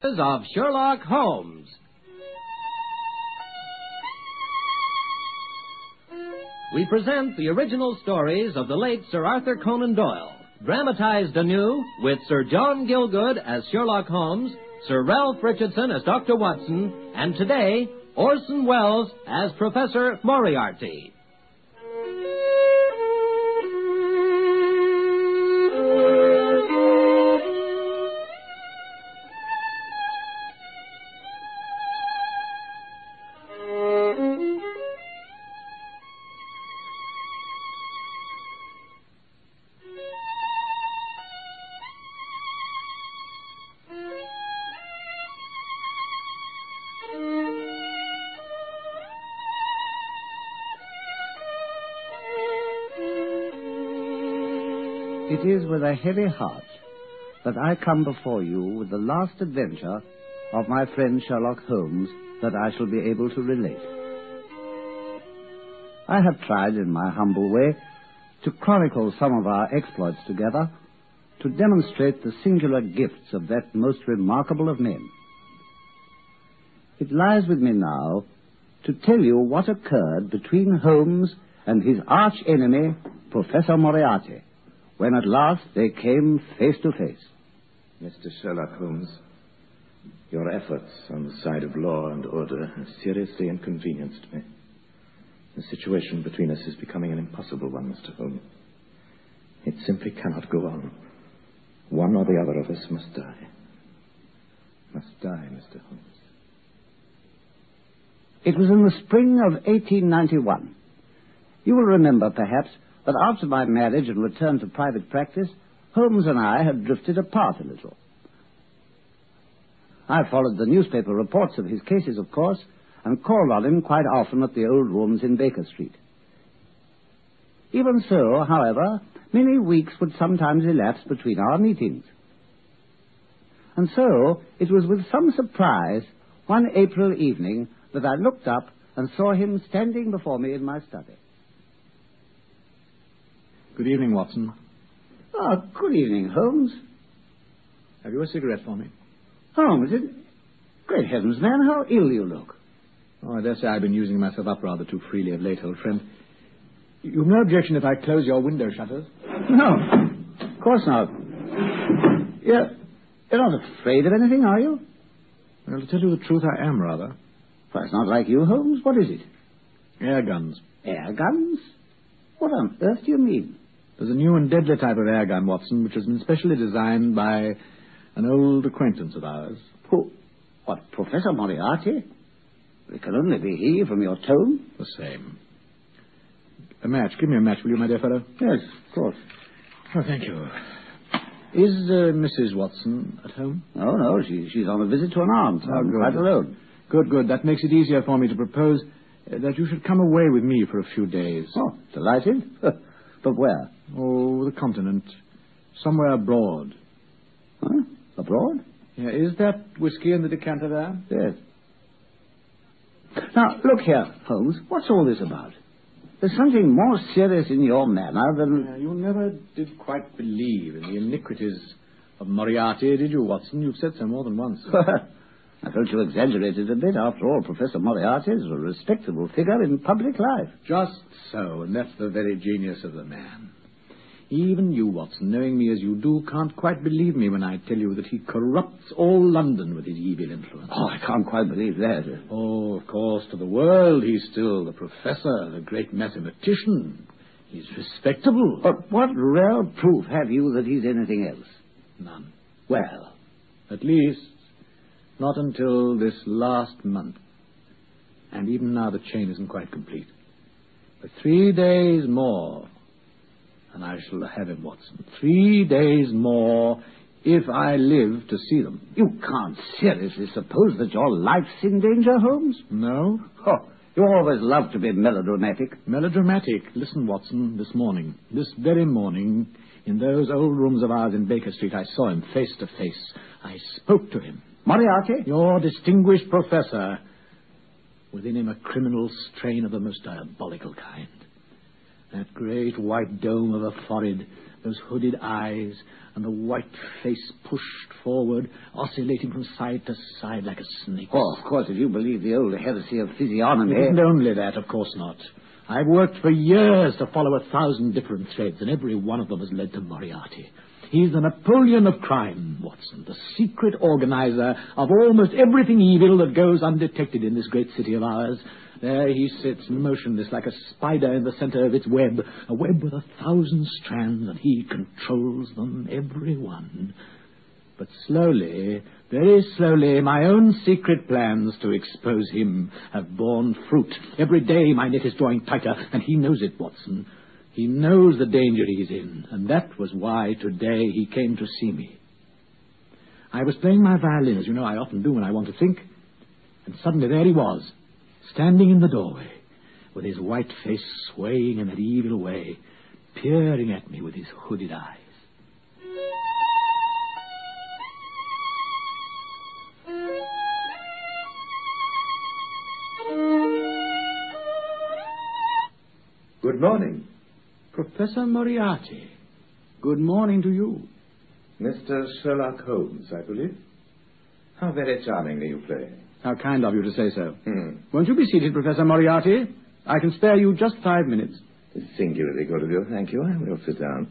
of Sherlock Holmes. We present the original stories of the late Sir Arthur Conan Doyle, dramatized anew with Sir John Gielgud as Sherlock Holmes, Sir Ralph Richardson as Dr. Watson, and today, Orson Welles as Professor Moriarty. It is with a heavy heart that I come before you with the last adventure of my friend Sherlock Holmes that I shall be able to relate. I have tried in my humble way to chronicle some of our exploits together, to demonstrate the singular gifts of that most remarkable of men. It lies with me now to tell you what occurred between Holmes and his arch-enemy, Professor Moriarty, when at last they came face to face. Mr. Sherlock Holmes, your efforts on the side of law and order have seriously inconvenienced me. The situation between us is becoming an impossible one, Mr. Holmes. It simply cannot go on. One or the other of us must die. Must die, Mr. Holmes. It was in the spring of 1891. You will remember, perhaps, that after my marriage and return to private practice, Holmes and I had drifted apart a little. I followed the newspaper reports of his cases, of course, and called on him quite often at the old rooms in Baker Street. Even so, however, many weeks would sometimes elapse between our meetings. And so, it was with some surprise, one April evening, that I looked up and saw him standing before me in my study. Good evening, Watson. Oh, good evening, Holmes. Have you a cigarette for me? Holmes, great heavens, man, how ill you look. Oh, I dare say I've been using myself up rather too freely of late, old friend. You've no objection if I close your window shutters? No, of course not. You're not afraid of anything, are you? Well, to tell you the truth, I am rather. Well, it's not like you, Holmes. What is it? Air guns. Air guns? What on earth do you mean? There's a new and deadly type of air gun, Watson, which has been specially designed by an old acquaintance of ours. Who? What, Professor Moriarty? It can only be he from your tone. The same. A match. Give me a match, will you, my dear fellow? Yes, of course. Oh, thank you. Is Mrs. Watson at home? No, she's on a visit to an aunt. Oh, good. Quite alone. Good. That makes it easier for me to propose that you should come away with me for a few days. Oh, delighted. But where? Oh, the continent. Somewhere abroad. Huh? Abroad? Yeah, is that whiskey in the decanter there? Yes. Now, look here, Holmes. What's all this about? There's something more serious in your manner than... You never did quite believe in the iniquities of Moriarty, did you, Watson? You've said so more than once. Now, don't you exaggerate it a bit? After all, Professor Moriarty is a respectable figure in public life. Just so, and that's the very genius of the man. Even you, Watson, knowing me as you do, can't quite believe me when I tell you that he corrupts all London with his evil influence. Oh, I can't quite believe that. Oh, of course, to the world he's still the professor, the great mathematician. He's respectable. But what real proof have you that he's anything else? None. Well, at least not until this last month. And even now the chain isn't quite complete. For 3 days more, and I shall have him, Watson. 3 days more, if I live to see them. You can't seriously suppose that your life's in danger, Holmes? No? Oh, you always love to be melodramatic. Melodramatic? Listen, Watson, this very morning, in those old rooms of ours in Baker Street, I saw him face to face. I spoke to him. Moriarty? Your distinguished professor. Within him a criminal strain of the most diabolical kind. That great white dome of a forehead, those hooded eyes, and the white face pushed forward, oscillating from side to side like a snake. Oh, of course, if you believe the old heresy of physiognomy... It isn't only that, of course not. I've worked for years to follow 1,000 different threads, and every one of them has led to Moriarty. He's the Napoleon of crime, Watson, the secret organizer of almost everything evil that goes undetected in this great city of ours. There he sits, motionless like a spider in the center of its web, a web with 1,000 strands, and he controls them, every one. But slowly, very slowly, my own secret plans to expose him have borne fruit. Every day my net is drawing tighter, and he knows it, Watson. He knows the danger he's in, and that was why today he came to see me. I was playing my violin, as you know I often do when I want to think, and suddenly there he was, standing in the doorway, with his white face swaying in that evil way, peering at me with his hooded eyes. Good morning. Professor Moriarty, good morning to you. Mr. Sherlock Holmes, I believe. How very charmingly you play. How kind of you to say so. Won't you be seated, Professor Moriarty? I can spare you just 5 minutes. It's singularly good of you. Thank you. I will sit down.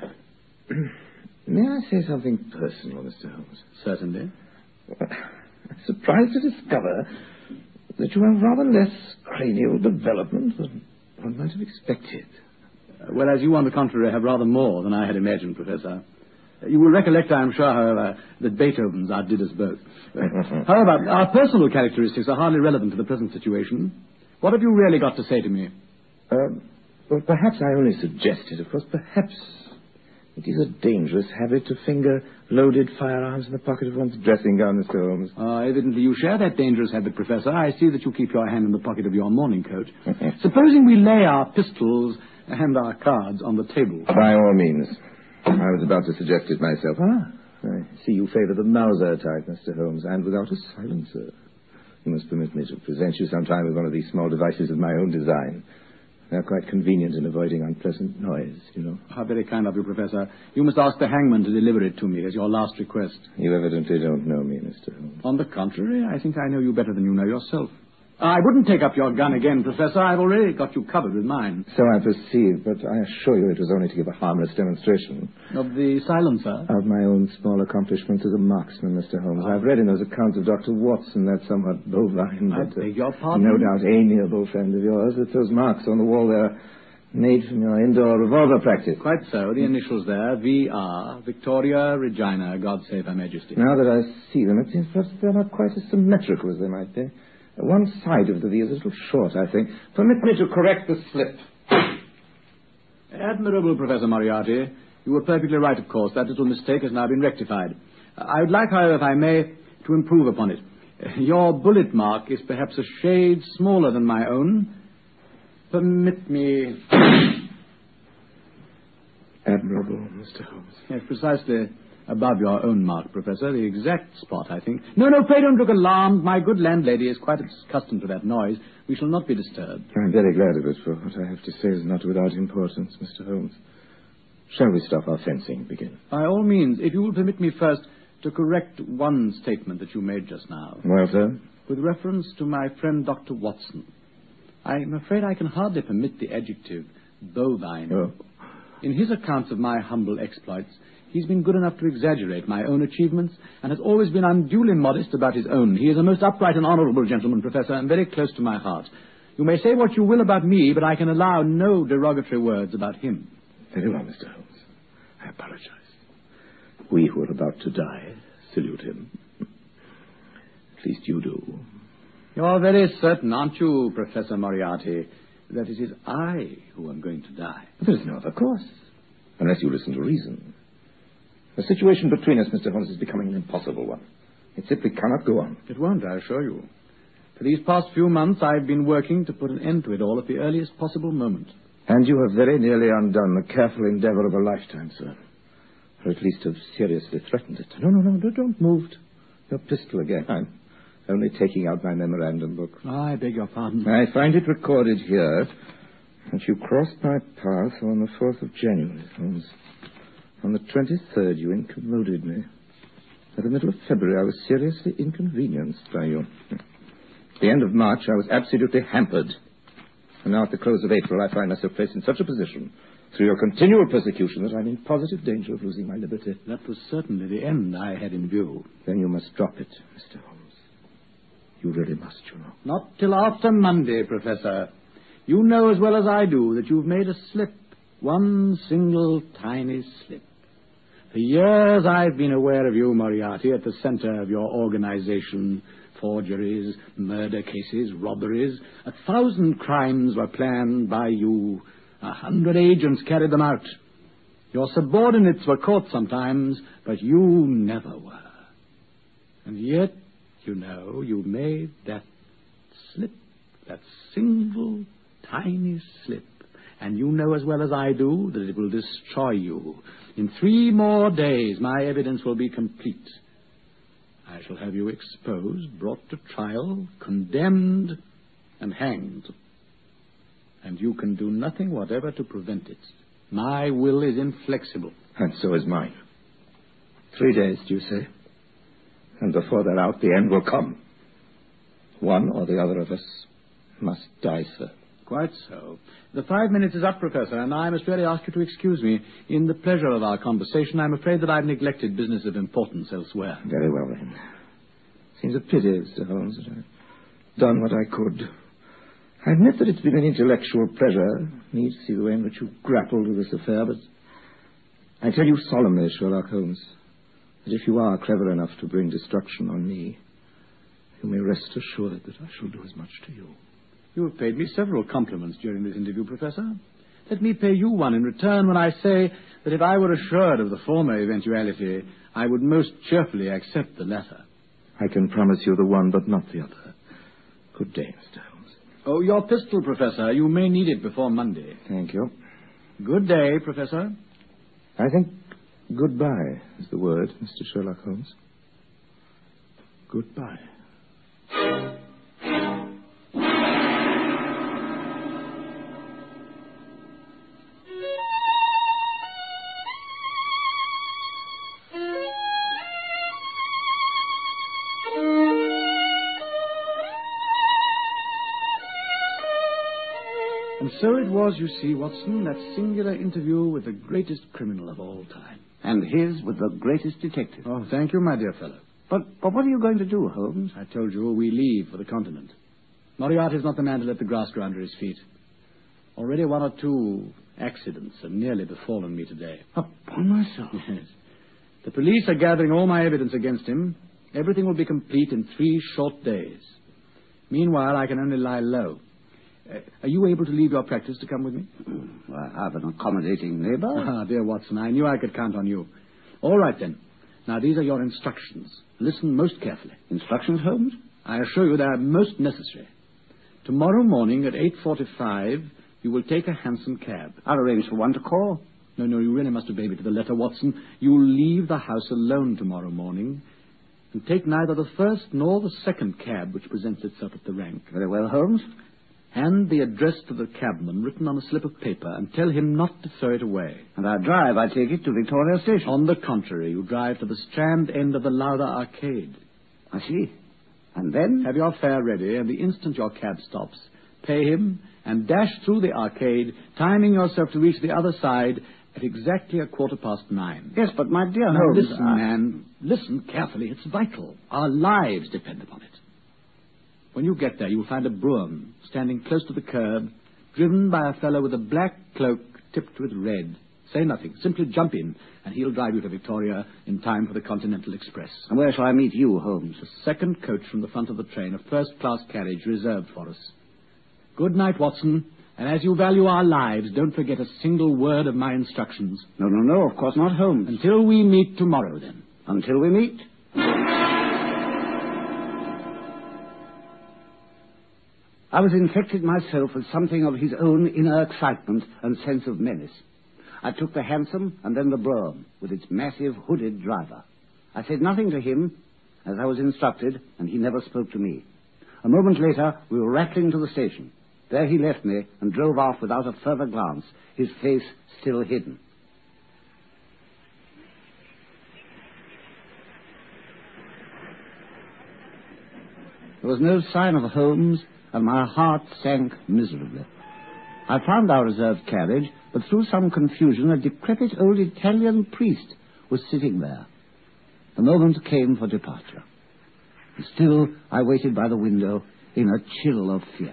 May I say something personal, Mr. Holmes? Certainly. I'm surprised to discover that you have rather less cranial development than one might have expected. Well, as you, on the contrary, have rather more than I had imagined, Professor. You will recollect, I am sure, however, that Beethoven's outdid us both. However, our personal characteristics are hardly relevant to the present situation. What have you really got to say to me? Well, perhaps I only suggested, of course, perhaps it is a dangerous habit to finger loaded firearms in the pocket of one's dressing gown, Mr. Holmes. Evidently you share that dangerous habit, Professor. I see that you keep your hand in the pocket of your morning coat. Supposing we lay our pistols and our cards on the table. By all means. I was about to suggest it myself. I see you favor the Mauser type, Mr. Holmes, and without a silencer. You must permit me to present you sometime with one of these small devices of my own design. They're quite convenient in avoiding unpleasant noise, you know. How very kind of you, Professor. You must ask the hangman to deliver it to me as your last request. You evidently don't know me, Mr. Holmes. On the contrary, I think I know you better than you know yourself. I wouldn't take up your gun again, Professor. I've already got you covered with mine. So I perceive, but I assure you it was only to give a harmless demonstration. Of the silencer? Of my own small accomplishments as a marksman, Mr. Holmes. I've read in those accounts of Dr. Watson, that somewhat bovine, I but beg your pardon? no doubt amiable friend of yours, that those marks on the wall there made from your indoor revolver practice. Quite so. The initials there, V.R., Victoria Regina, God save Her Majesty. Now that I see them, it seems perhaps they're not quite as symmetrical as they might be. One side of the V is a little short, I think. Permit me to correct the slip. Admirable, Professor Moriarty. You were perfectly right, of course. That little mistake has now been rectified. I would like, however, if I may, to improve upon it. Your bullet mark is perhaps a shade smaller than my own. Permit me... Admirable, Mr. Holmes. Yes, precisely above your own mark, Professor. The exact spot, I think. No, pray don't look alarmed. My good landlady is quite accustomed to that noise. We shall not be disturbed. I'm very glad of it, for what I have to say is not without importance, Mr. Holmes. Shall we stop our fencing and begin? By all means, if you will permit me first to correct one statement that you made just now. Well, sir? With reference to my friend Dr. Watson. I'm afraid I can hardly permit the adjective bovine. Oh. In his accounts of my humble exploits, he's been good enough to exaggerate my own achievements and has always been unduly modest about his own. He is a most upright and honorable gentleman, Professor, and very close to my heart. You may say what you will about me, but I can allow no derogatory words about him. Very well, Mr. Holmes. I apologize. We who are about to die salute him. At least you do. You're very certain, aren't you, Professor Moriarty, that it is I who am going to die? There is no other course, unless you listen to reason. The situation between us, Mr. Holmes, is becoming an impossible one. It simply cannot go on. It won't, I assure you. For these past few months, I've been working to put an end to it all at the earliest possible moment. And you have very nearly undone the careful endeavor of a lifetime, sir. Or at least have seriously threatened it. No, don't move. Your pistol again. I'm only taking out my memorandum book. I beg your pardon. I find it recorded here that you crossed my path on the 4th of January, Holmes. On the 23rd, you incommoded me. At the middle of February, I was seriously inconvenienced by you. At the end of March, I was absolutely hampered. And now at the close of April, I find myself placed in such a position through your continual persecution that I'm in positive danger of losing my liberty. That was certainly the end I had in view. Then you must drop it, Mr. Holmes. You really must, you know. Not till after Monday, Professor. You know as well as I do that you've made a slip. One single tiny slip. For years I've been aware of you, Moriarty, at the center of your organization. Forgeries, murder cases, robberies. 1,000 crimes were planned by you. 100 agents carried them out. Your subordinates were caught sometimes, but you never were. And yet, you know, you made that slip, that single tiny slip. And you know as well as I do that it will destroy you. In 3 more days, my evidence will be complete. I shall have you exposed, brought to trial, condemned, and hanged. And you can do nothing whatever to prevent it. My will is inflexible. And so is mine. 3 days, do you say? And before they're out, the end will come. One or the other of us must die, sir. Quite so. The 5 minutes is up, Professor, and I must really ask you to excuse me. In the pleasure of our conversation, I'm afraid that I've neglected business of importance elsewhere. Very well, then. Seems a pity, Mr. Holmes, that I've done what I could. I admit that it's been an intellectual pleasure, me to see the way in which you grappled with this affair, but I tell you solemnly, Sherlock Holmes, that if you are clever enough to bring destruction on me, you may rest assured that I shall do as much to you. You have paid me several compliments during this interview, Professor. Let me pay you one in return when I say that if I were assured of the former eventuality, I would most cheerfully accept the latter. I can promise you the one, but not the other. Good day, Mr. Holmes. Oh, your pistol, Professor. You may need it before Monday. Thank you. Good day, Professor. I think goodbye is the word, Mr. Sherlock Holmes. Goodbye. And so it was, you see, Watson, that singular interview with the greatest criminal of all time. And his with the greatest detective. Oh, thank you, my dear fellow. But what are you going to do, Holmes? I told you we leave for the continent. Moriarty's not the man to let the grass grow under his feet. Already 1 or 2 accidents have nearly befallen me today. Upon myself. Yes. The police are gathering all my evidence against him. Everything will be complete in 3 short days. Meanwhile, I can only lie low. Are you able to leave your practice to come with me? I have an accommodating neighbor. Ah, dear Watson, I knew I could count on you. All right, then. Now, these are your instructions. Listen most carefully. Instructions, Holmes? I assure you they are most necessary. Tomorrow morning at 8:45, you will take a hansom cab. I'll arrange for one to call. No, you really must obey me to the letter, Watson. You'll leave the house alone tomorrow morning and take neither the first nor the second cab which presents itself at the rank. Very well, Holmes. Hand the address to the cabman written on a slip of paper and tell him not to throw it away. And I drive, I take it, to Victoria Station. On the contrary, you drive to the Strand end of the Lowther Arcade. I see. And then? Have your fare ready, and the instant your cab stops, pay him and dash through the arcade, timing yourself to reach the other side at exactly 9:15. Yes, but my dear Now, Holmes... listen, man. Listen carefully. It's vital. Our lives depend upon it. When you get there, you'll find a brougham standing close to the curb, driven by a fellow with a black cloak tipped with red. Say nothing. Simply jump in, and he'll drive you to Victoria in time for the Continental Express. And where shall I meet you, Holmes? The second coach from the front of the train, a first-class carriage reserved for us. Good night, Watson. And as you value our lives, don't forget a single word of my instructions. No, of course not, Holmes. Until we meet tomorrow, then. Until we meet. I was infected myself with something of his own inner excitement and sense of menace. I took the hansom and then the brougham, with its massive hooded driver. I said nothing to him, as I was instructed, and he never spoke to me. A moment later, we were rattling to the station. There he left me and drove off without a further glance, his face still hidden. There was no sign of Holmes, and my heart sank miserably. I found our reserved carriage, but through some confusion a decrepit old Italian priest was sitting there. The moment came for departure. And still I waited by the window in a chill of fear.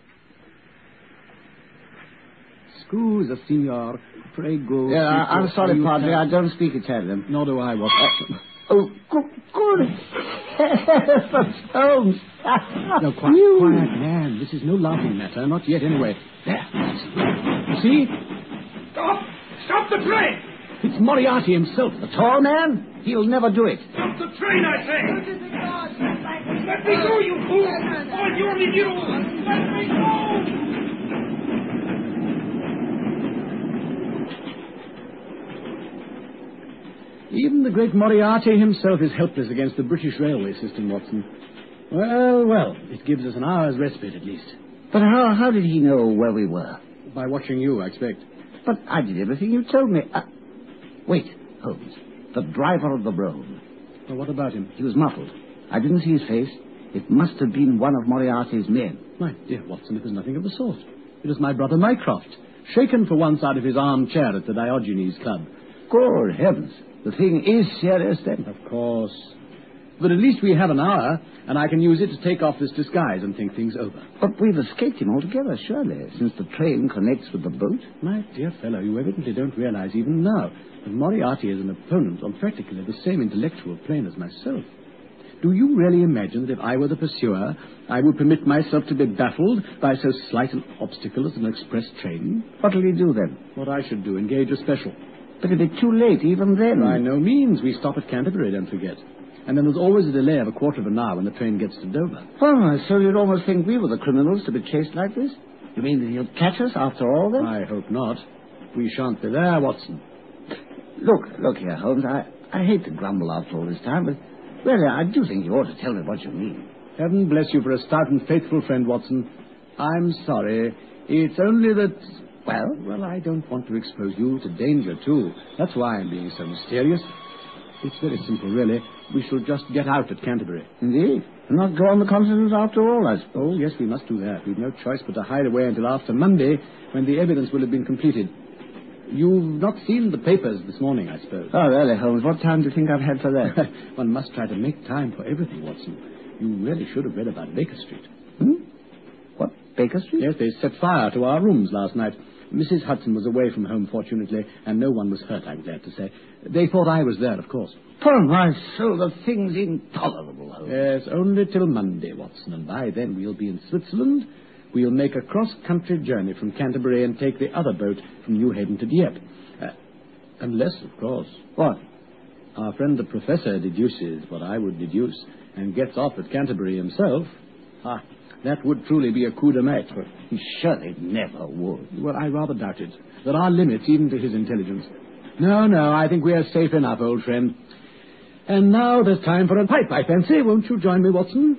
Scusa, signor. Prego. I'm sorry, Padre. I don't speak Italian. Nor do I, Watson. Oh, good heavens, Holmes. No, quiet, man. This is no laughing matter. Not yet, anyway. There. You see? Stop the train! It's Moriarty himself. The tall man? He'll never do it. Stop the train, I say! Let me go, you fool! All you only do! Let me go! Even the great Moriarty himself is helpless against the British railway system, Watson. Well, it gives us an hour's respite at least. But how did he know where we were? By watching you, I expect. But I did everything you told me. Wait, Holmes. The driver of the brougham. Well, what about him? He was muffled. I didn't see his face. It must have been one of Moriarty's men. My dear Watson, it was nothing of the sort. It was my brother Mycroft, shaken for once out of his armchair at the Diogenes Club. Good heavens. The thing is serious, then? Of course. But at least we have an hour, and I can use it to take off this disguise and think things over. But we've escaped him altogether, surely, since the train connects with the boat. My dear fellow, you evidently don't realize even now that Moriarty is an opponent on practically the same intellectual plane as myself. Do you really imagine that if I were the pursuer, I would permit myself to be baffled by so slight an obstacle as an express train? What'll you do, then? What I should do, engage a special. But it'll be too late even then. By no means. We stop at Canterbury, don't forget. And then there's always a delay of a quarter of an hour when the train gets to Dover. Oh, so you'd almost think we were the criminals to be chased like this? You mean that he'll catch us after all, then? I hope not. We shan't be there, Watson. Look here, Holmes. I hate to grumble after all this time, but really, I do think you ought to tell me what you mean. Heaven bless you for a stout and faithful friend, Watson. I'm sorry. It's only that... Well, I don't want to expose you to danger, too. That's why I'm being so mysterious. It's very simple, really. We shall just get out at Canterbury. Indeed. And not go on the continent after all, I suppose. Oh, yes, we must do that. We've no choice but to hide away until after Monday, when the evidence will have been completed. You've not seen the papers this morning, I suppose. Oh, really, Holmes? What time do you think I've had for that? One must try to make time for everything, Watson. You really should have read about Baker Street. What, Baker Street? Yes, they set fire to our rooms last night. Mrs. Hudson was away from home, fortunately, and no one was hurt, I'm glad to say. They thought I was there, of course. Upon my soul, the thing's intolerable, Holmes. Yes, only till Monday, Watson, and by then we'll be in Switzerland. We'll make a cross-country journey from Canterbury and take the other boat from New Haven to Dieppe. Unless, of course... What? Our friend the professor deduces what I would deduce and gets off at Canterbury himself. That would truly be a coup de maître. He surely never would. Well, I rather doubt it. There are limits even to his intelligence. No, I think we are safe enough, old friend. And now there's time for a pipe, I fancy. Won't you join me, Watson?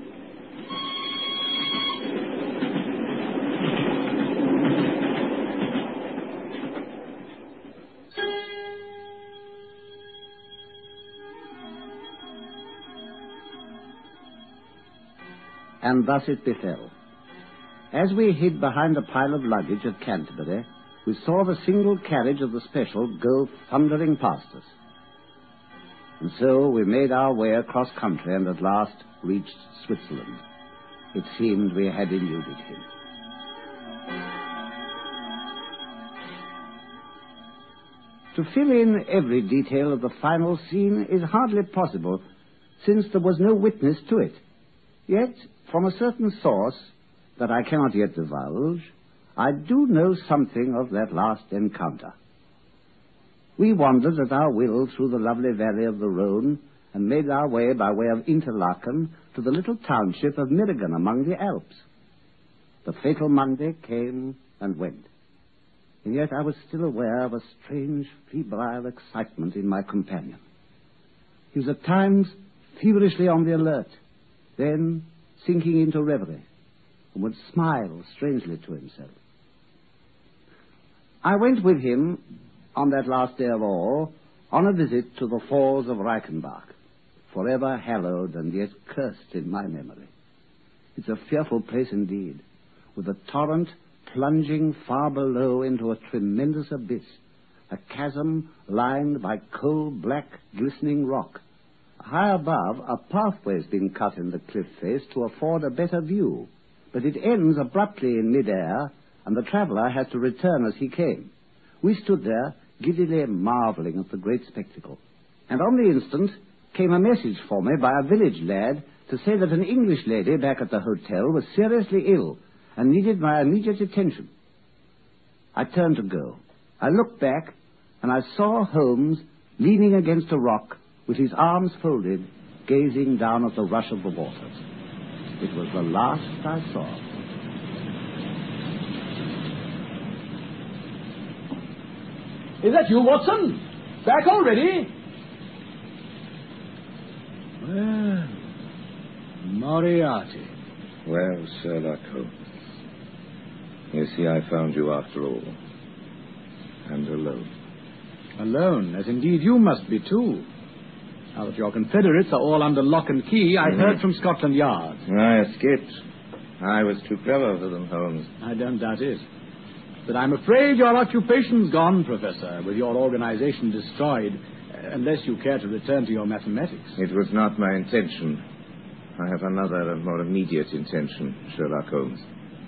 And thus it befell. As we hid behind a pile of luggage at Canterbury, we saw the single carriage of the special go thundering past us. And so we made our way across country and at last reached Switzerland. It seemed we had eluded him. To fill in every detail of the final scene is hardly possible, since there was no witness to it. Yet, from a certain source that I cannot yet divulge, I do know something of that last encounter. We wandered at our will through the lovely valley of the Rhone and made our way by way of Interlaken to the little township of Mirrigan among the Alps. The fatal Monday came and went, and yet I was still aware of a strange, febrile excitement in my companion. He was at times feverishly on the alert, then sinking into reverie, and would smile strangely to himself. I went with him on that last day of all on a visit to the falls of Reichenbach, forever hallowed and yet cursed in my memory. It's a fearful place indeed, with a torrent plunging far below into a tremendous abyss, a chasm lined by coal-black, glistening rock. High above, a pathway's been cut in the cliff face to afford a better view, but it ends abruptly in mid-air, and the traveller has to return as he came. We stood there, giddily marvelling at the great spectacle, and on the instant came a message for me by a village lad to say that an English lady back at the hotel was seriously ill and needed my immediate attention. I turned to go. I looked back, and I saw Holmes leaning against a rock with his arms folded, gazing down at the rush of the waters. It was the last I saw. Is that you, Watson? Back already? Well, Moriarty. Well, Sherlock Holmes, you see, I found you after all. And alone. Alone, as indeed you must be too. Now that your confederates are all under lock and key, I heard from Scotland Yard. I escaped. I was too clever for them, Holmes. I don't doubt it. But I'm afraid your occupation's gone, Professor, with your organization destroyed, unless you care to return to your mathematics. It was not my intention. I have another and more immediate intention, Sherlock Holmes.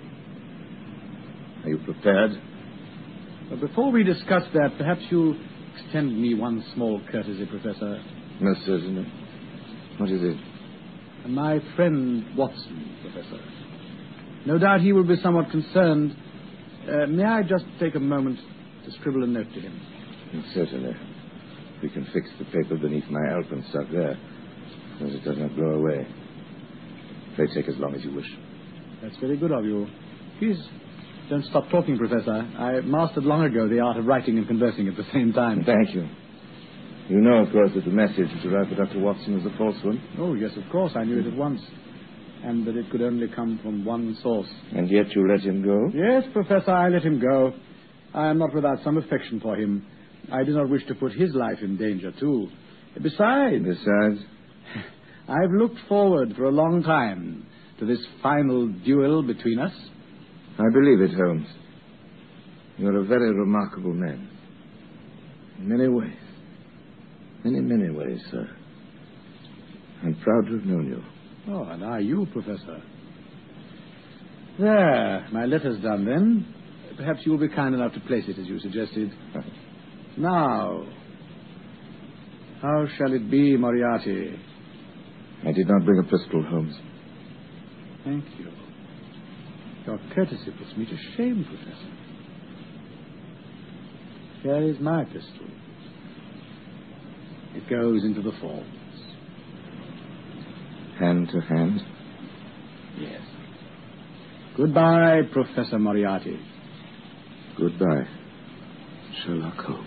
Are you prepared? But before we discuss that, perhaps you'll extend me one small courtesy, Professor. Most certainly. What is it? My friend Watson, Professor. No doubt he will be somewhat concerned. May I just take a moment to scribble a note to him? Certainly. We can fix the paper beneath my alpenstock there, so that it does not blow away. Pray take as long as you wish. That's very good of you. Please don't stop talking, Professor. I mastered long ago the art of writing and conversing at the same time. Thank you. You know, of course, that the message which arrived for Dr. Watson was a false one? Oh, yes, of course. I knew it at once. And that it could only come from one source. And yet you let him go? Yes, Professor, I let him go. I am not without some affection for him. I do not wish to put his life in danger, too. Besides, I've looked forward for a long time to this final duel between us. I believe it, Holmes. You're a very remarkable man. In many ways. Many ways, sir. I'm proud to have known you. Oh, and are you, Professor? There, my letter's done then. Perhaps you will be kind enough to place it as you suggested. Now, how shall it be, Moriarty? I did not bring a pistol, Holmes. Thank you. Your courtesy puts me to shame, Professor. Here is my pistol. It goes into the falls. Hand to hand? Yes. Goodbye, Professor Moriarty. Goodbye, Sherlock Holmes.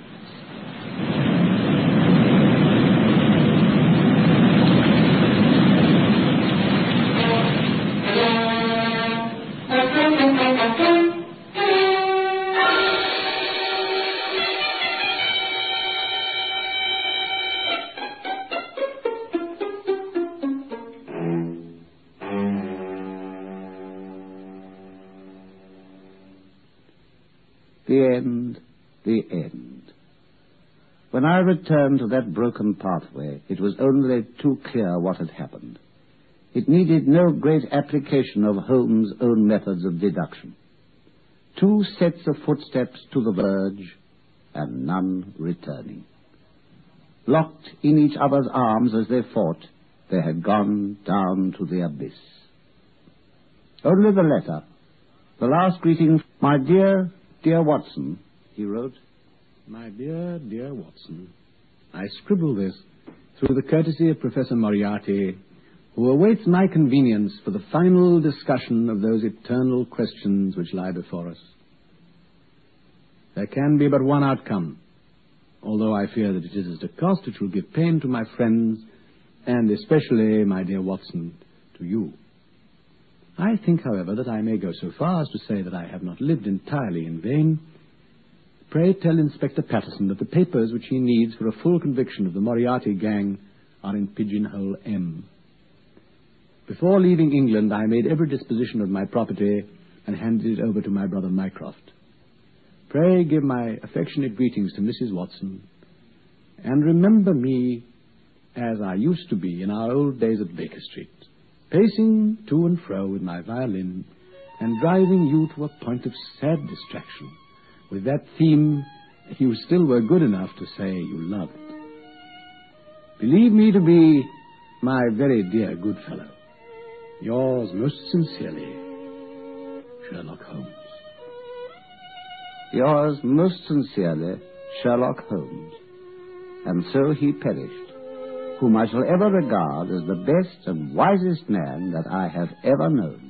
The end. When I returned to that broken pathway, it was only too clear what had happened. It needed no great application of Holmes' own methods of deduction. 2 sets of footsteps to the verge, and none returning. Locked in each other's arms as they fought, they had gone down to the abyss. Only the letter, the last greeting, "My dear Watson," he wrote. My dear Watson, I scribble this through the courtesy of Professor Moriarty, who awaits my convenience for the final discussion of those eternal questions which lie before us. There can be but one outcome, although I fear that it is at a cost which will give pain to my friends, and especially, my dear Watson, to you. I think, however, that I may go so far as to say that I have not lived entirely in vain. Pray tell Inspector Patterson that the papers which he needs for a full conviction of the Moriarty gang are in Pigeonhole M. Before leaving England, I made every disposition of my property and handed it over to my brother Mycroft. Pray give my affectionate greetings to Mrs. Watson, and remember me as I used to be in our old days at Baker Street, pacing to and fro with my violin and driving you to a point of sad distraction with that theme you still were good enough to say you loved. Believe me to be, my very dear good fellow, yours most sincerely, Sherlock Holmes. Yours most sincerely, Sherlock Holmes. And so he perished, whom I shall ever regard as the best and wisest man that I have ever known.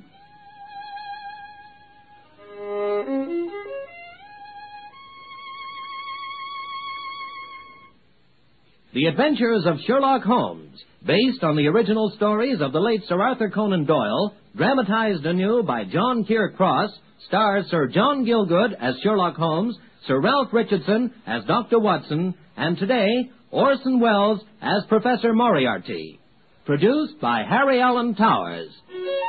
The Adventures of Sherlock Holmes, based on the original stories of the late Sir Arthur Conan Doyle, dramatized anew by John Keir Cross, stars Sir John Gielgud as Sherlock Holmes, Sir Ralph Richardson as Dr. Watson, and today, Orson Welles as Professor Moriarty. Produced by Harry Allen Towers.